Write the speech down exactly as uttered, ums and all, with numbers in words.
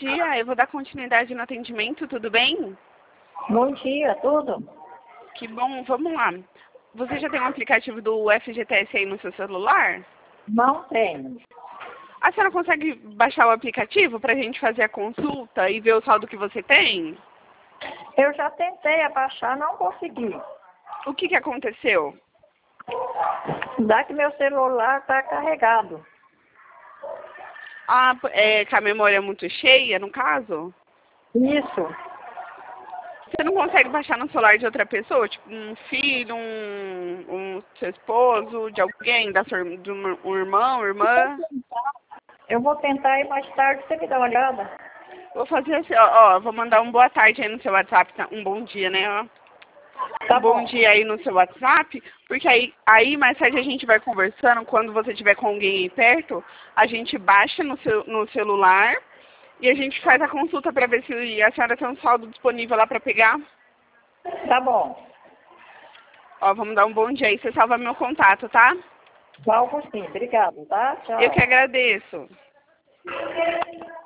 dia, eu vou dar continuidade no atendimento, tudo bem? Bom dia, tudo? Que bom, vamos lá. Você já tem um aplicativo do F G T S aí no seu celular? Não tenho. A senhora consegue baixar o aplicativo para a gente fazer a consulta e ver o saldo que você tem? Eu já tentei abaixar, não consegui. O que, que aconteceu? Dá que meu celular está carregado. Ah, é, com a memória muito cheia, no caso? Isso. Você não consegue baixar no celular de outra pessoa? Tipo, um filho, um, um seu esposo, de alguém, da sua, de um, um irmão, irmã? Eu vou tentar e mais tarde você me dá uma olhada. Vou fazer assim, ó, ó, vou mandar um boa tarde aí no seu WhatsApp, tá? Um bom dia, né, ó. Tá Um bom bom. dia aí no seu WhatsApp, porque aí, aí mais tarde a gente vai conversando, quando você tiver com alguém aí perto, a gente baixa no, seu, no celular e a gente faz a consulta para ver se a senhora tem um saldo disponível lá para pegar. Tá bom. Ó, vamos dar um bom dia aí, você salva meu contato, tá? Salvo sim. Obrigado, tá? Tchau. Eu que agradeço.